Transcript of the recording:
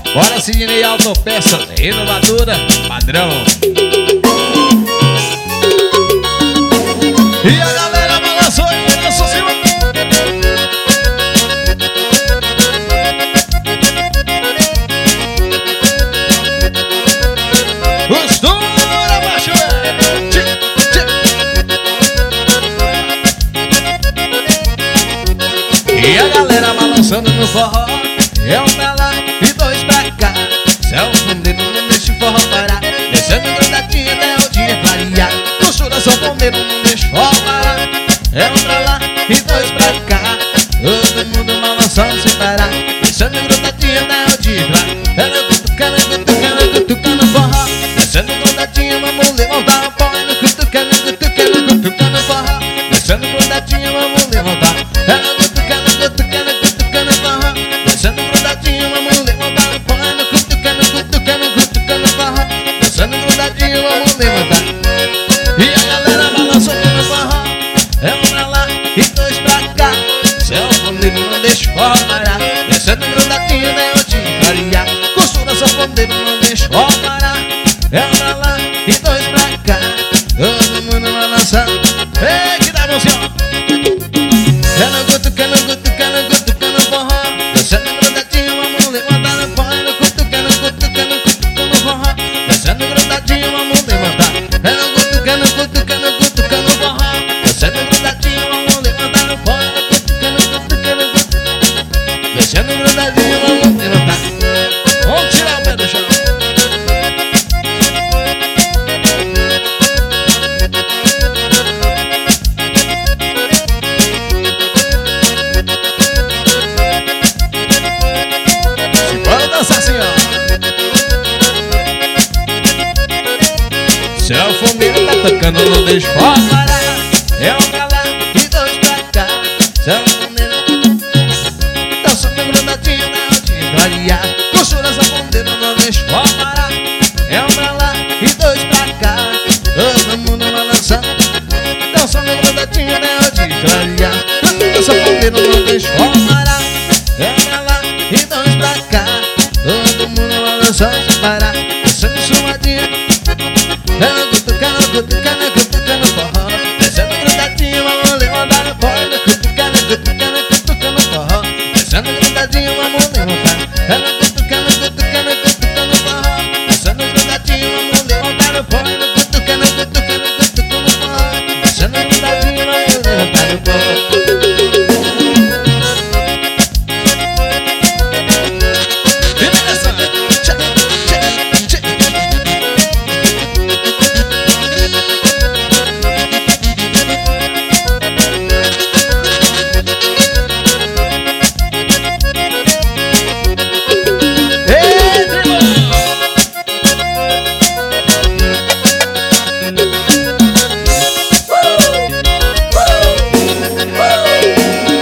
Bora, Sidney Autopeça, inovadora, padrão. E a galera balançou e balançou cima. Costura, macho. E a galera balançando no forró. É um pra lá e dois pra cá. Céu fundido, não deixa o forró parar. Descendo grudadinho até o dia clarear. Costura, sanfoneiro, não deixa o forró parar. É um pra lá e dois pra cá. Todo mundo balançando sem parar. Descendo grudadinho até o dia clarear. Ela cutucando, cutucando forró. Descendo grudadinho, vamos levantar o pó. Cutucando, cutucando forró. Descendo grudadinho, vamos levantar. Ela cutucando, cutucando forró. Descendo grudadinho, vamos levantar o pó. Cutucando forró. Descendo grudadinho, vamos levantar. E a galera balançando no forró. É um pra lá e dois pra cá. Céu fundido, não deixa o forró parar. Descendo grudadinho, né, eu te clarear. Costura, sanfoneiro, não deixa o forró parar. É um pra lá e dois pra cá. Todo mundo balançando. Ei, que dá bom, senhor. Ela cutucando forró. Descendo grudadinho, vamos levantar no pó. Cutucando forró. Descendo grudadinho, vamos levantar. Ela cutucando forró. Descendo grudadinho, vamos levantar no pó. Cutucando. Descendo grudadinho, vamos levantar. Vamos tirar o pé do chão. Assim, ó. Céu fundido tá tocando, não deixa o forró parar. É um pra lá e dois pra cá. Céu